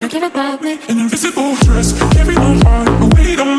give it back me. An invisible dress, carry my heart, a weight on